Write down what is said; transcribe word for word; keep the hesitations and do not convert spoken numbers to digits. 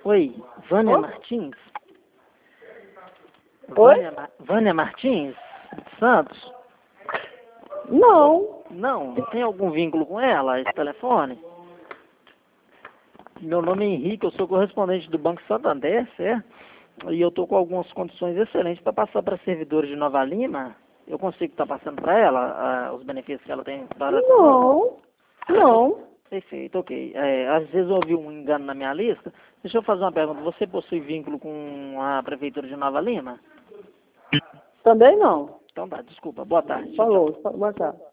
Oi, Vânia Oi? Martins? Oi? Vânia, Ma- Vânia Martins? Santos? Não. Não, tem algum vínculo com ela, esse telefone? Meu nome é Henrique, eu sou correspondente do Banco Santander, certo? E eu estou com algumas condições excelentes para passar para servidores de Nova Lima. Eu consigo estar passando para ela ah, os benefícios que ela tem para... Não. Não. Perfeito, ok. É, às vezes houve um engano na minha lista. Deixa eu fazer uma pergunta. Você possui vínculo com a Prefeitura de Nova Lima? Também não. Então tá, desculpa. Boa tarde. Tchau, tchau. Falou. Boa tarde.